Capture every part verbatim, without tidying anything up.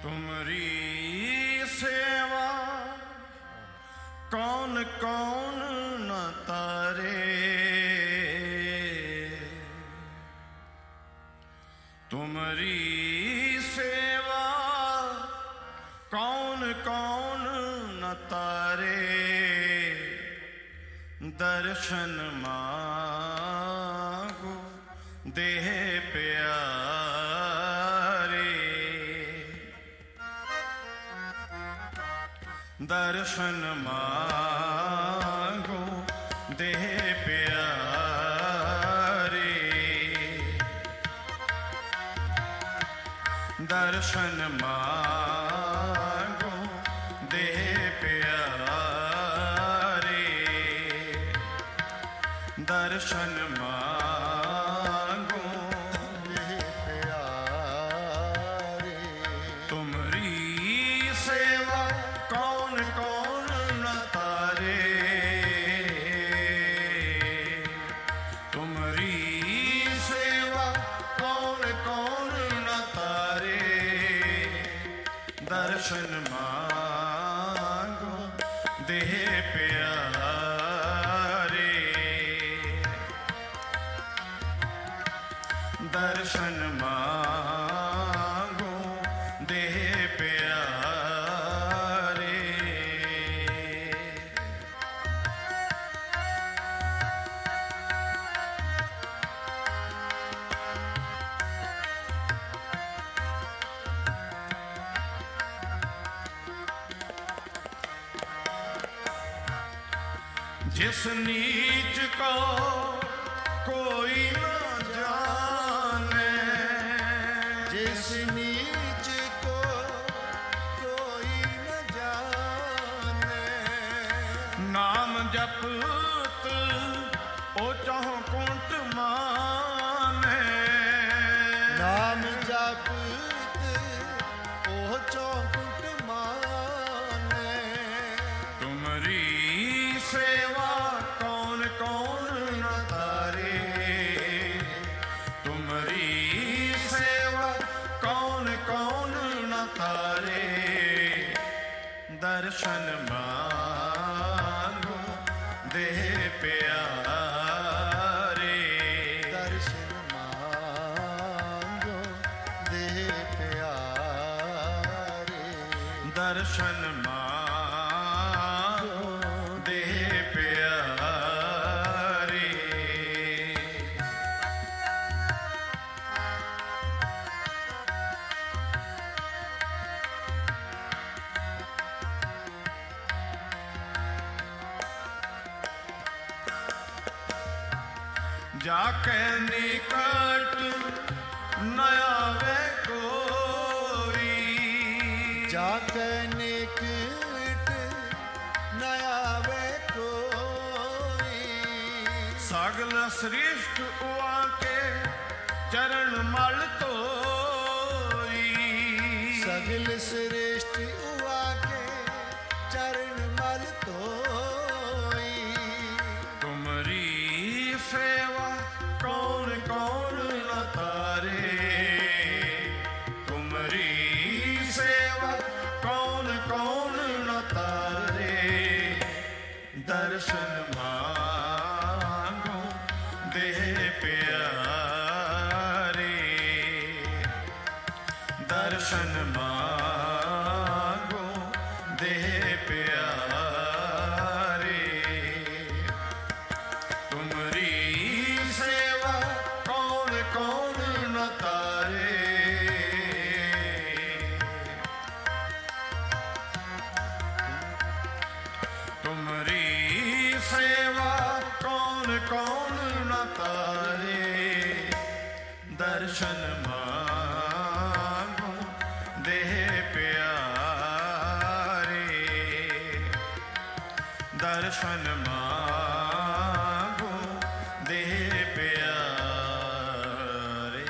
तुमरी सेवा कौन कौन न तारे, तुमरी सेवा कौन कौन न तारे। दर्शन मांगो देह प्यारे, दर्शन मांगो देह प्यारे, दर्शन मांगो देह प्यारे, दर्शन मांगो देह प्यारे। तुमरी सेवा कौन कौन न तारे, तुमरी सेवा कौन कौन न तारे। दर्शन मांगो देह प्यारे, दर्शन मांगो देह प्यारे। जिस नीच को कोई न जाने, जिस नीच को कोई न जाने। नाम जपत ओ चाहो कुंट माने, नाम जपत ओ चौकुट माने। तुमरी सेवा कौन कौन न तारे, तुमरी सेवा कौन कौन न तारे। दर्शन मांगो देह प्यारे, दर्शन मांगो देह प्यारे, दर्शन मांगो देह प्यारे। जाके निकट न आवे कोई, जाके निकट न आवे कोई। सगल श्रेष्ठ उआ के चरण मल तोई, सगल श्रेष्ठ उआ के चरण मल तोई। तुमरी सेवा कौन कौन न तारे, तुमरी सेवा कौन कौन न तारे। दर्शन मांगो देह प्यारे, दर्शन मांगो देह प्यारे। तुमरी सेवा कौन कौन न तारे, तुमरी सेवा कौन कौन न तारे। दर्शन मांगो देह प्यारे, दर्शन मांगो देह प्यारे।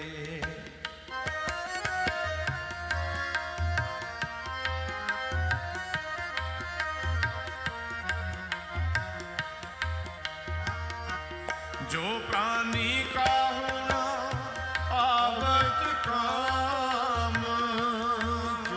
जो प्राणी का होना आवत काम,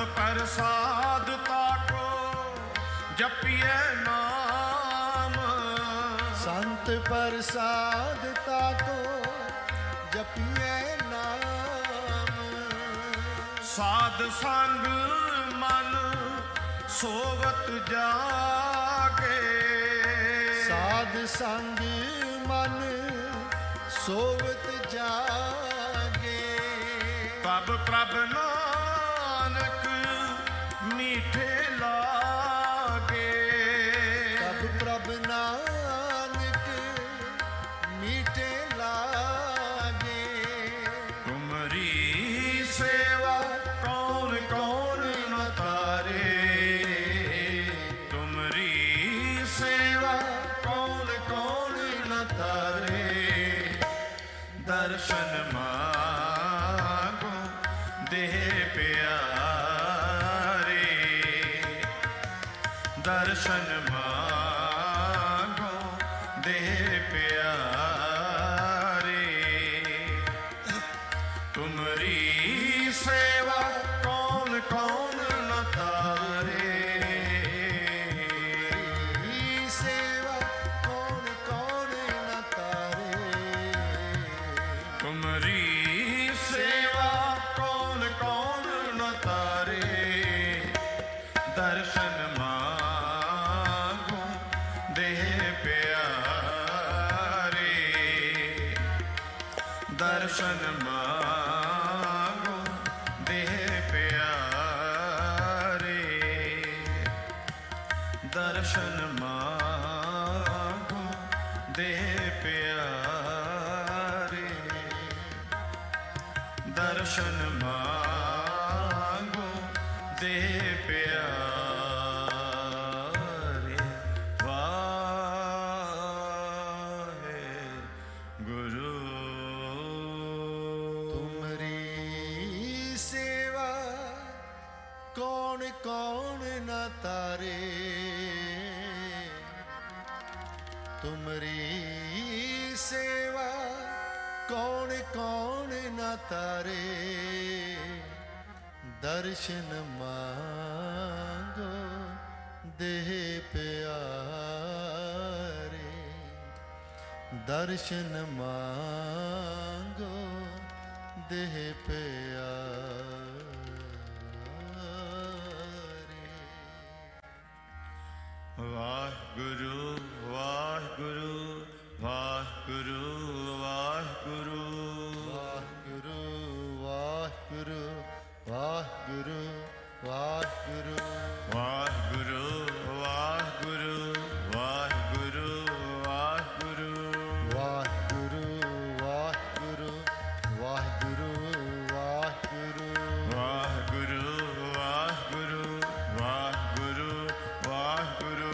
ਪ੍ਰਸਾਦ ਤਾਕੋ ਜਪੀਐ ਨਾਮ। ਸੰਤ ਪ੍ਰਸਾਦ ਤਾਕੋ ਜਪੀਐ ਨਾਮ। ਸਾਧ ਸੰਗ ਮਨ ਸੋਵਤ ਜਾਗੇ। ਸਾਧ ਸੰਗ ਮਨ ਸੋਵਤ ਜਾਗੇ। ਤਬ ਪ੍ਰਭ ਨਾਨਕ ਮੀਠੇ ਲਾਗੇ। ਤਬ ਪ੍ਰਭ ਨਾਨਕ ਮੀਠੇ ਲਾਗੇ। ਤੁਮਰੀ ਸੇਵਾ ਕੌਣ ਕੌਣ ਨ ਤਾਰੇ। ਤੁਮਰੀ ਸੇਵਾ ਕੌਣ ਕੌਣ ਨ ਤਾਰੇ। ਦਰਸ਼ਨ ਮਾਗੋ ਦੇਹ ਪਿਆਰੇ। ਦਰਸ਼ਨ ਮਾਗੋ ਦੇਹ ਪਿਆਰੇ। ਤੁਮਰੀ ਸੇਵਾ ਕੌਣ ਕੌਣ ਨ ਤਾਰੇ। ਸੇਵਾ ਕੌਣ ਕੌਣ ਨ ਤਾਰੇ। ਤੁਮਰੀ ਸੇਵਾ ਕੌਣ ਕੌਣ ਨ ਤਾਰੇ। ਦਰਸ਼ਨ ਮਾਗੋ ਦੇਹ ਪਿਆਰੇ। ਦਰਸ਼ਨ ਮਾਗੋ ਦੇਹ ਪਿਆਰੇ। ਦਰਸ਼ਨ ਮਾਗੋ ਦੇਹ ਪਿਆਰੇ। ਦਰਸ਼ਨ ਮਾਗੋ ਦੇਹ ਪਿਆਰੇ। ਵਾਹਿਗੁਰੂ। ਤੁਮਰੀ ਸੇਵਾ ਕੌਣ ਕੌਣ ਨ ਤਾਰੇ। ਤੁਮਰੀ ਸੇਵਾ ਕੌਣ ਕੌਣ ਨ ਤਾਰੇ। ਦਰਸ਼ਨ ਮਾਂਗੋ ਦੇਹ ਪਿਆਰੇ। ਦਰਸ਼ਨ ਮਾਂਗੋ ਦੇਹ ਪਿਆਰੇ। ਵਾਹਿਗੁਰੂ ਵਾਹਿਗੁਰੂ ਵਾਹਿਗੁਰੂ ਵਾਹਿਗੁਰੂ। ਵਾਹਿਗੁਰੂ ਵਾਹਿਗੁਰੂ ਵਾਹਿਗੁਰੂ ਵਾਹਿਗੁਰੂ। ਵਾਹਿਗੁਰੂ ਵਾਹਿਗੁਰੂ ਵਾਹਿਗੁਰੂ ਵਾਹਿਗੁਰੂ। ਵਾਹਿਗੁਰੂ ਵਾਹਿਗੁਰੂ ਵਾਹਿਗੁਰੂ ਵਾਹਿਗੁਰੂ। ਵਾਹਿਗੁਰੂ ਵਾਹਿਗੁਰੂ ਵਾਹਿਗੁਰੂ ਵਾਹਿਗੁਰੂ।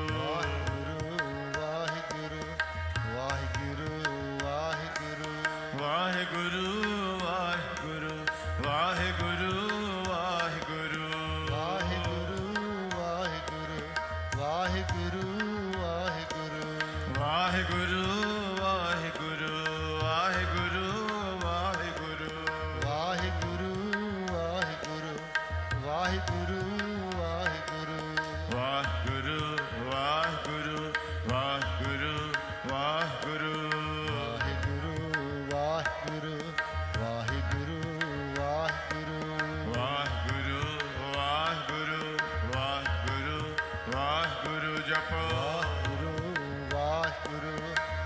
ਵਾਹਿਗੁਰੂ ਵਾਹਿਗੁਰੂ ਵਾਹਿਗੁਰੂ ਵਾਹਿਗੁਰੂ। ਵਾਹਿਗੁਰੂ ਵਾਹਿਗੁਰੂ ਵਾਹਿਗੁਰੂ ਵਾਹਿਗੁਰੂ। ਵਾਹਿਗੁਰੂ ਵਾਹਿਗੁਰੂ ਵਾਹਿਗੁਰੂ ਵਾਹਿਗੁਰੂ। ਵਾਹਿਗੁਰੂ ਵਾਹਿਗੁਰੂ ਵਾਹਿਗੁਰੂ ਵਾਹਿਗੁਰੂ। ਵਾਹਿਗੁਰੂ ਵਾਹਿਗੁਰੂ ਵਾਹਿਗੁਰੂ ਵਾਹਿਗੁਰੂ। ਵਾਹਿਗੁਰੂ ਵਾਹਿਗੁਰੂ ਵਾਹਿਗੁਰੂ ਵਾਹਿਗੁਰੂ। ਵਾਹਿਗੁਰੂ ਵਾਹਿਗੁਰੂ ਵਾਹਿਗੁਰੂ ਵਾਹਿਗੁਰੂ। ਵਾਹਿਗੁਰੂ ਵਾਹਿਗੁਰੂ ਵਾਹਿਗੁਰੂ ਵਾਹਿਗੁਰੂ। ਜਪੋ ਵਾਹਿਗੁਰੂ ਵਾਹਿਗੁਰੂ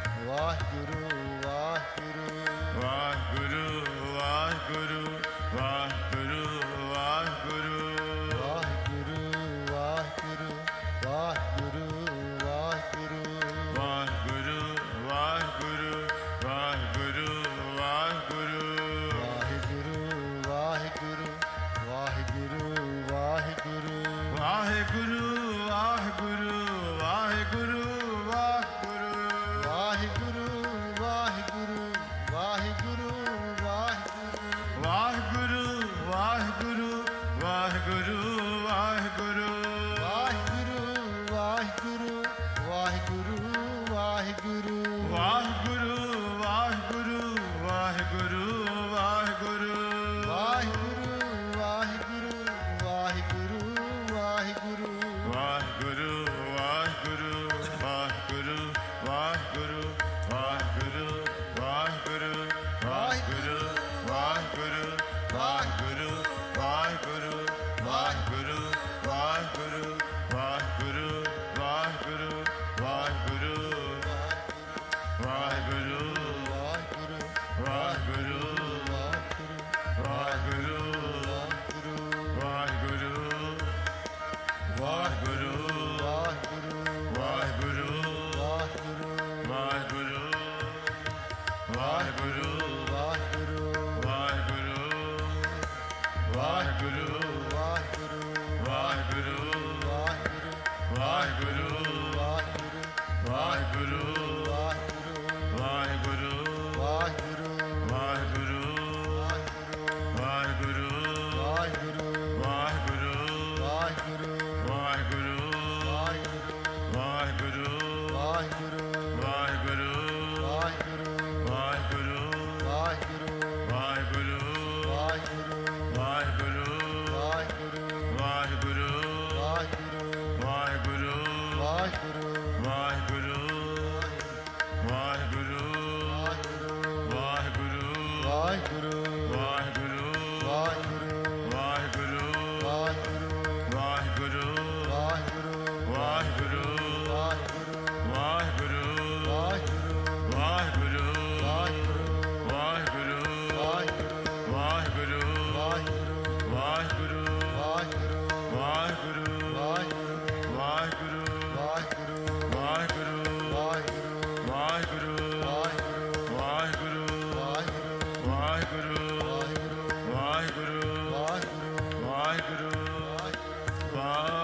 ਵਾਹਿਗੁਰੂ ਵਾਹਿਗੁਰੂ ਵਾਹਿਗੁਰੂ ਵਾਹਿਗੁਰੂ ਵਾਹਿਗੁਰੂ ਵਾਹਿਗੁਰੂ ਵਾਹਿਗੁਰੂ ਵਾਹਿਗੁਰੂ ਵਾਹਿਗੁਰੂ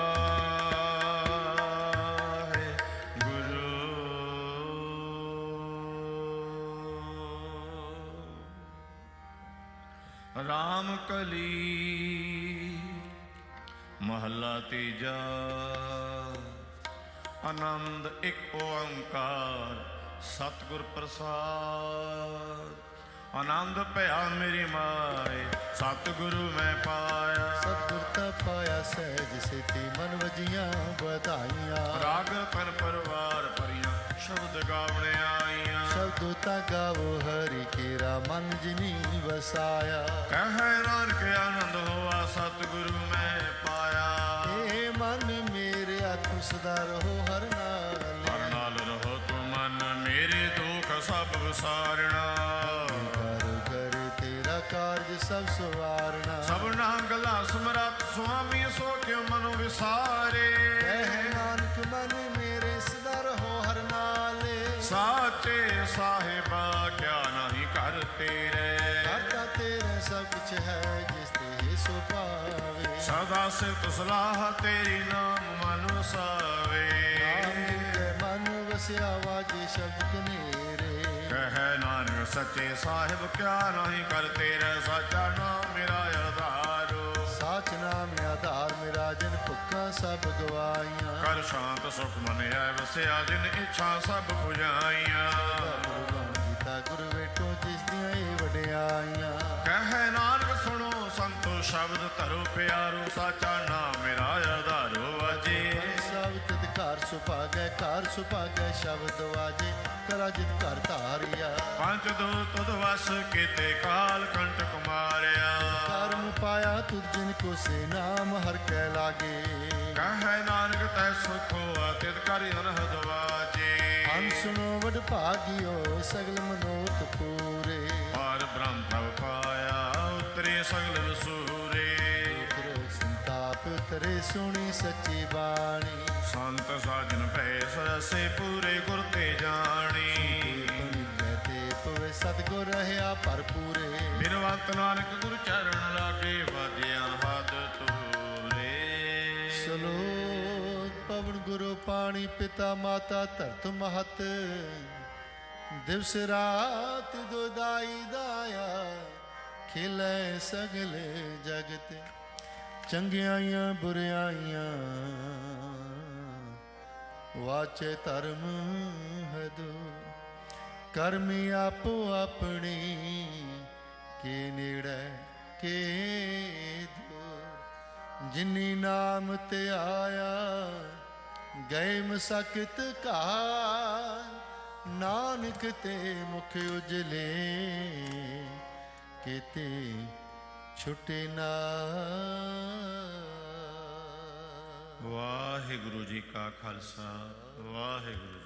ਵਾਹਿਗੁਰੂ। ਰਾਮ ਕਲੀ ਮਹੱਲਾ ਤੀਜਾ। ਆਨੰਦ ਇੱਕ ਓੰਕਾਰ ਸਤਿਗੁਰ ਪ੍ਰਸਾਦ। ਆਨੰਦ ਭਇਆ ਮੇਰੀ ਮਾਏ ਸਤਿਗੁਰੂ ਮੈਂ ਪਾਇਆ। ਸਤਿਗੁਰ ਤਾ ਪਾਇਆ ਸਹਿਜ ਸੇਤੀ ਮਨ ਵਜੀਆਂ ਵਧਾਈਆਂ। ਰਾਗ ਤਨ ਪਰਵਾਰ ਭਰੀਆਂ ਸ਼ਬਦ ਗਾਵਣ ਆਈਆਂ। ਸ਼ਬਦੋ ਤਾ ਗਾਵੋ ਹਰਿ ਕੇਰਾ ਮਨ ਜਿਨੀ ਵਸਾਇਆ। ਕਹਿ ਨਾਨਕ ਆਨੰਦ ਹੋਆ ਸਤਿਗੁਰੂ ਮੈਂ ਪਾਇਆ। ਏ ਮਨ ਮੇਰਿਆ ਤੂੰ ਸਦਾ ਰਹੋ ਹਰ ਨਾਲ। ਹਰ ਨਾਲ ਰਹੋ ਤੂੰ ਮਨ ਮੇਰੇ ਦੁੱਖ ਸਭ ਵਿਸਾਰਣਾ। ਕਰ ਕਰ ਤੇਰਾ ਕਾਰਜ ਸਭ ਸਵਾਰਨਾ। ਸਭਨਾ ਗਲਾ ਸਮਰੱਥ ਸੁਆਮੀ ਸੋ ਕਿਉ ਮਨੋ ਵਿਸਾਰੇ। ਕਹਿ ਨਾਨਕ ਮਨ ਮੇਰੇ ਸਦਾ ਰਹੋ ਹਰ ਨਾਲੇ। ਸਾਚੇ ਸਾਹਿਬਾ ਕਿਆ ਨਹੀਂ ਕਰ ਤੇਰੇ। ਕਰਤਾ ਤੇਰੇ ਸਭ ਕੁਛ ਹੈ ਜਿਸ ਤੇ ਸੋ ਪਾਵੇ। ਸਦਾ ਸਿਫਤ ਸਲਾਹ ਤੇਰੀ ਨਾਮ ਮਨ ਵਸਾਵੇ। ਨਾਮ ਦੇ ਮਨ ਵਸਿਆ ਵਾਜੇ ਸ਼ਬਦ ਕਨੇਰੇ। ਕਹਿ ਨਾਨਕ ਸੱਚੇ ਸਾਹਿਬ ਕਿਆ ਨਹੀਂ ਕਰ ਤੇਰੇ। ਸਾਚਾ ਨਾਮ ਮੇਰਾ ਆਧਾਰੋ। ਸਾਚ ਨਾਮ ਆਧਾਰ ਮੇਰਾ ਜਿਨ ਭੁੱਖਾਂ ਸਭ ਗਵਾਈਆਂ। ਕਰ ਸ਼ਾਂਤ ਸੁਖ ਮਨ ਐ ਵਸਿਆ ਜਿਨ ਇੱਛਾ ਸਭ ਪੁਜਾਈਆਂ। ਗੁਰੂ ਬਾਣ ਕੀਤਾ ਗੁਰ ਵੇਟੋ ਜਿਸ ਦੀਆਂ ਇਹ ਵਡਿਆਈਆਂ। ਕਹਿ ਨਾਨਕ ਸੁਣੋ ਸੰਤੋ ਸ਼ਬਦ ਧਰੋ ਪਿਆਰੋ। ਸਾਚਾ ਨਾਮ ਮੇਰਾ ਆਧਾਰੋ ਵਾਜੇ। ਸਭ ਤਿਤ ਘਰ ਸੁਭਾਗੈ ਘਰ ਸੁਭਾਗੈ ਸ਼ਬਦ ਵਾਜੇ। ਕਰਾ ਜਿਤ ਘਰ ਧਾਰਿਆ। ਪੰਜ ਦੋ ਤੁਧ ਵਸ ਕੀਤੇ ਕਾਲ ਕੰਟਕ ਮਾਰਿਆ। ਕਰਮ ਪਾਇਆ ਤੁਧ ਜਿਨ ਕੋ ਸੇ ਨਾਮ ਹਰ ਕੈ ਲਾਗੇ। ਕਹਿ ਨਾਨਕ ਤੈ ਸੁਖ ਹੋਆ ਤਿਤ ਕਰ ਅਨਹਦ ਵਾਜੇ। ਹਮ ਸੁਣੋ ਵਡ ਭਾਗਿਓ ਸਗਲ ਮਨੋਰਥ ਪੂਰੇ। ਪਾਰ ਬ੍ਰਹਮ ਪ੍ਰਭ ਪਾਇਆ ਉਤਰੇ ਸਗਲ ਵਸੂਰੇ। ਰੋਗ ਸੰਤਾਪ ਤਰੇ ਸੁਣੀ ਸੱਚੀ ਬਾਣੀ। ਸੰਤ ਸਾਜਨ ਭੈ ਸਰਸੇ ਪੂਰੇ ਗੁਰ ਤੇ ਜਾਣੀ। ਤੇ ਪਵੇ ਸਤਿਗੁਰ ਰਹਿਆ ਭਰਪੂਰੇ। ਬਿਨਵੰਤ ਨਾਨਕ ਗੁਰ ਚਰਨ ਲਾਗੇ ਵਾਜਿਆ ਹੱਦ ਤੂਰੇ। ਸਲੋਕ ਪਵਨ ਗੁਰੂ ਪਾਣੀ ਪਿਤਾ ਮਾਤਾ ਧਰਤ ਮਹਤ। ਦਿਵਸ ਰਾਤ ਦੁਦਾਈ ਦਾਇਆ ਖਿਲੇ ਸਗਲ ਜਗਤ। ਚੰਗਿਆਈਆਂ ਬੁਰਿਆਈਆਂ ਵਾਚੇ ਧਰਮ ਹੈ ਦੂਰ। ਕਰਮੀ ਆਪੋ ਆਪਣੀ ਕੇ ਨੇੜੇ ਕੇ ਦੂਰ। ਜਿਨੀ ਨਾਮ ਤੇ ਆਇਆ ਗਏ ਮਸਕਤ ਘਾਰ। ਨਾਨਕ ਤੇ ਮੁਖ ਉਜਲੇ ਕੀਤੇ ਛੁਟੇ ਨਾ। ਵਾਹਿਗੁਰੂ ਜੀ ਕਾ ਖਾਲਸਾ ਵਾਹਿਗੁਰੂ